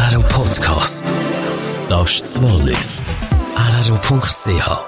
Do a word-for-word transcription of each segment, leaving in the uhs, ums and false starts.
R R O Podcast. Das ist das Wallis. R R O Punkt C H.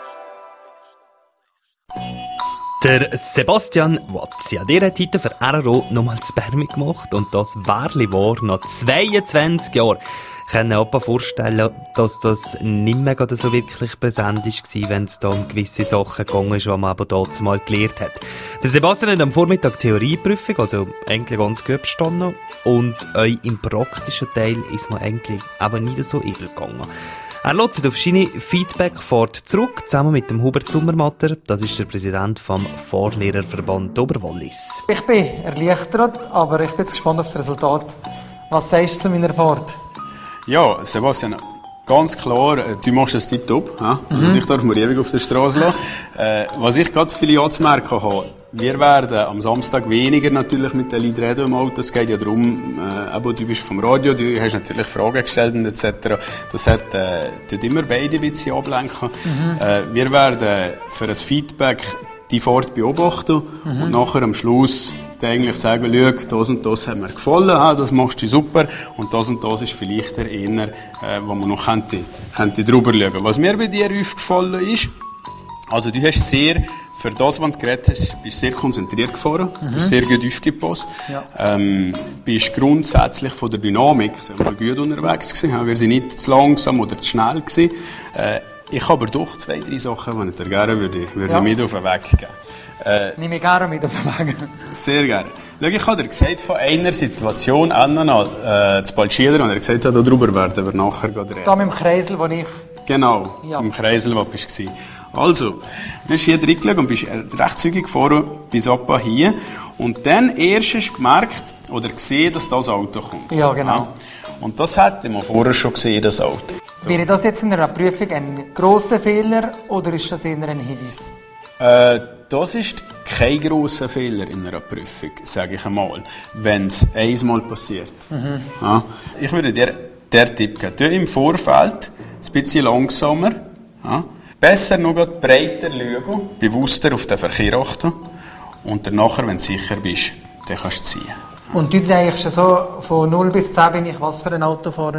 Der Sebastian Watz, ja, der hat heute für R R O nochmal das Bärmi gemacht und das Wärli war nach zweiundzwanzig Jahren. Ich kann mir auch vorstellen, dass das nicht mehr so wirklich präsent war, wenn es da um gewisse Sachen gegangen ist, die man aber dort mal gelernt hat. Der Sebastian hat am Vormittag Theorieprüfung, also eigentlich ganz gut bestanden, und auch im praktischen Teil ist man eigentlich aber nicht so übel gegangen. Er lässt sich auf seine Feedback-Fahrt zurück, zusammen mit dem Hubert Sommermatter. Das ist der Präsident vom Fahrlehrerverband Oberwallis. Ich bin erleichtert, aber ich bin jetzt gespannt auf das Resultat. Was sagst du zu meiner Fahrt? Ja, Sebastian, ganz klar, du machst das tiptop. Ja? Mhm. Also ich darf mir ewig auf der Straße lassen. äh, was ich gerade viele anzumerken habe, wir werden am Samstag weniger natürlich mit den Leuten reden im Auto. Es geht ja darum, äh, eben, du bist vom Radio, du hast natürlich Fragen gestellt und et cetera. Das hat äh, tut immer beide ein bisschen ablenken. Mhm. Äh, wir werden für ein Feedback die Fahrt beobachten mhm. und nachher am Schluss eigentlich sagen, schau, das und das hat mir gefallen, das machst du super und das und das ist vielleicht der eher, äh, wo man noch könnte, könnte drüber schauen. Was mir bei dir aufgefallen ist, also du hast sehr, für das, was du geredet hast, bist sehr konzentriert gefahren, mhm. bist sehr gut aufgepasst, ja. ähm, bist grundsätzlich von der Dynamik mal gut unterwegs gewesen, wir sind nicht zu langsam oder zu schnell gewesen. Äh, ich habe aber doch zwei, drei Sachen, die ich dir gerne würde, würde ja. mit auf den Weg geben. Äh, Nehme ich gerne mit auf den Weg. Sehr gerne. Schau, ich habe dir gesagt, von einer Situation an, äh, zu Balschieler, und er gesagt hat, darüber werden wir nachher reden. Da mit dem Kreisel, wo ich... Genau, ja. Im Kreisel, wo du warst. Also, du bist hier reingeschaut und bist recht zügig gefahren bis etwa hier. Und dann erst hast du gemerkt oder gesehen, dass das Auto kommt. Ja, genau. Ja. Und das hätte man vorher schon gesehen, das Auto. Wäre das jetzt in einer Prüfung ein grosser Fehler oder ist das eher ein Hinweis? Äh, das ist kein grosser Fehler in einer Prüfung, sage ich einmal, wenn es einmal passiert. Mhm. Ja. Ich würde dir den Tipp geben. Du im Vorfeld ein bisschen langsamer, ja. Besser noch breiter schauen, bewusster auf den Verkehr achten und danach, wenn du sicher bist, dann kannst du ziehen. Ja. Und du denkst so, von null bis zehn bin ich was für ein Autofahrer?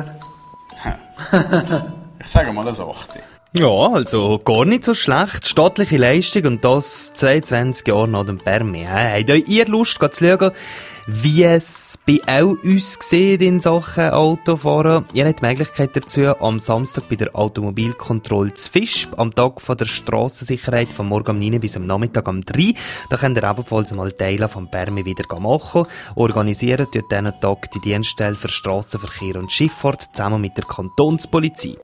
Ich sage mal das achte. Ja, also gar nicht so schlecht. Staatliche Leistung und das zweiundzwanzig Jahre nach dem Bärmi. Habt ihr Lust, zu schauen, wie es bei auch uns sieht in Sachen Autofahren? Ihr habt die Möglichkeit dazu am Samstag bei der Automobilkontrolle zu Fisch, am Tag von der Strassensicherheit, vom Morgen um neun bis am Nachmittag um drei. Da könnt ihr ebenfalls mal Teile vom Bärmi wieder machen. Organisieren tut diesen Tag die Dienststelle für Strassenverkehr und Schifffahrt zusammen mit der Kantonspolizei.